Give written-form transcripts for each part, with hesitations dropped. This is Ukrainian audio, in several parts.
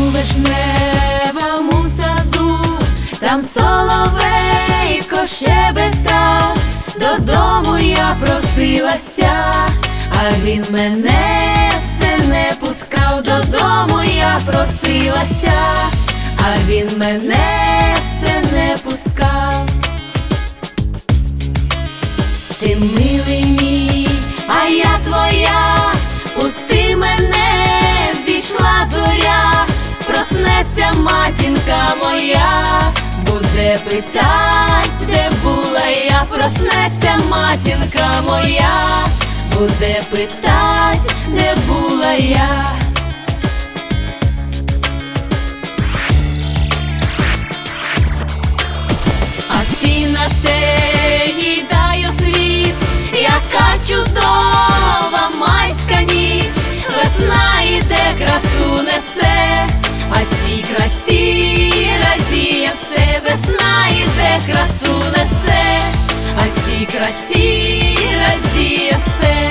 вишневому саду, там соловейко щебетав, додому я просилася, а він мене все не пускав. Додому я просилася, а він мене все не пускав. Ти милий мій, а я твоя, пусти мене, взійшла зоря, проснеться матінка моя, буде питать, де була я. Проснеться матінка моя, буде питать, де була я. А ці на те їй дай отвіт, яка чудова майська ніч, весна іде, красу несе, а тій красі радіє все. Весна іде, красу несе, а тій красі радіє все.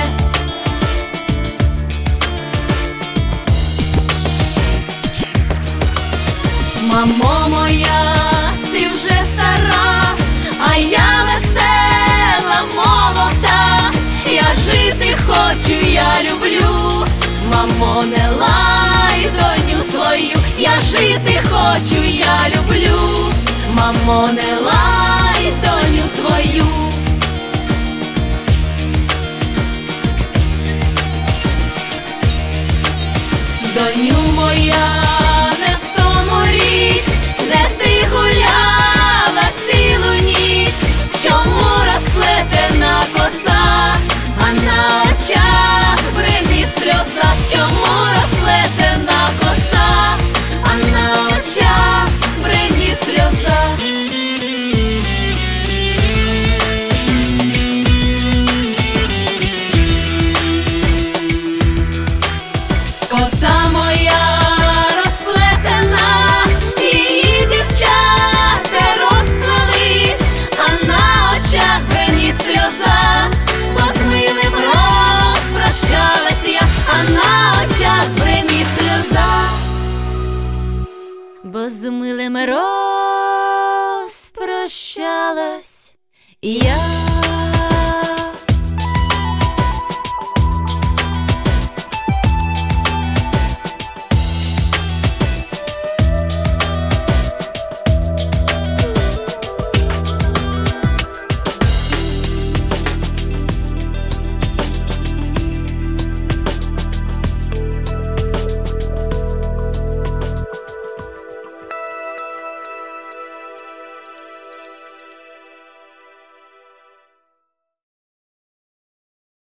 Мамо моя, ти вже стара, а я весела, молода. Я жити хочу, я люблю, мамо, не лай доню свою. Я жити хочу, я люблю, мамо, не лай доню свою. Доню моя, не в тому річ, де ти гуляла цілу ніч. Чому розплетена коса, а на очах бринить сльоза? Чому розплетена коса, а на очах бринить сльоза? Коса моя розплетена, її дівчата розплели, а на очах бринить сльоза, бо з милим розпрощалась я, а на очах бринить сльоза, бо з милим розпрощалась я.